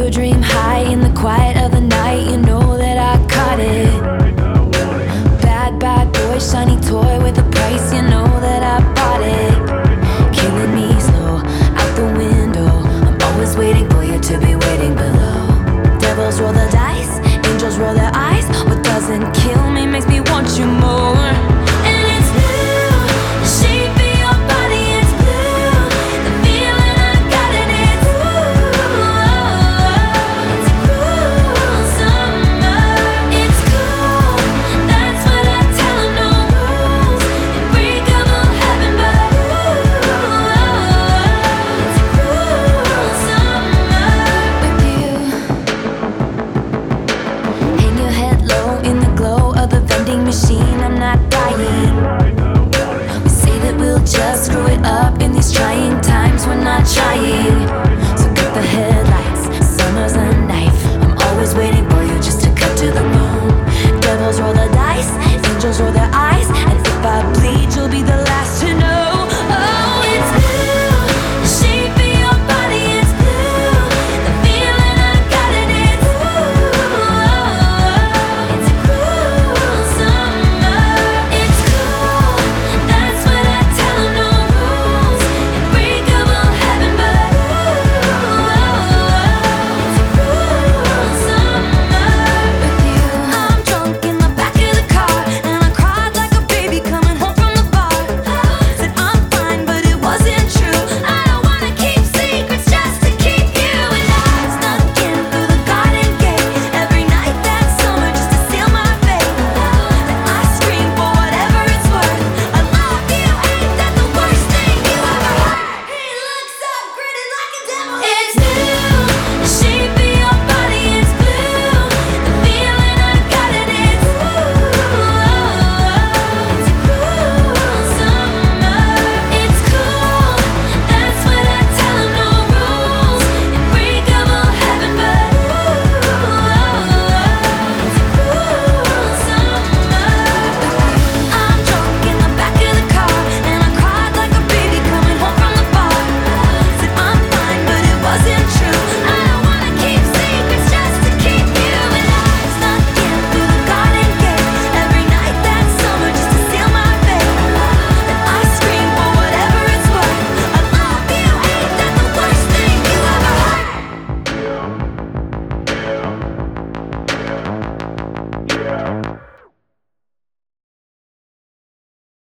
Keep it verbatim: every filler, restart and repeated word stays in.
your dream high in the quiet of the night. You know that I caught it. Bad, bad boy, shiny toy with a price. You know that I bought it. Killing me slow, out the window. I'm always waiting for you to be waiting below. Devils roll the dice, angels roll their eyes. What doesn't kill me makes me want you more. And it's blue, the shape of your body is blue. The feeling I got in it's ooh, it's cruel summer. It's cool, that's what I tell 'em, no rules. Unbreakable heaven, but ooh, it's cruel summer with you. Hang your head low in the glow of the vending machine. I'm not dying. We say that we'll just screw it up in these trying times. We're not trying.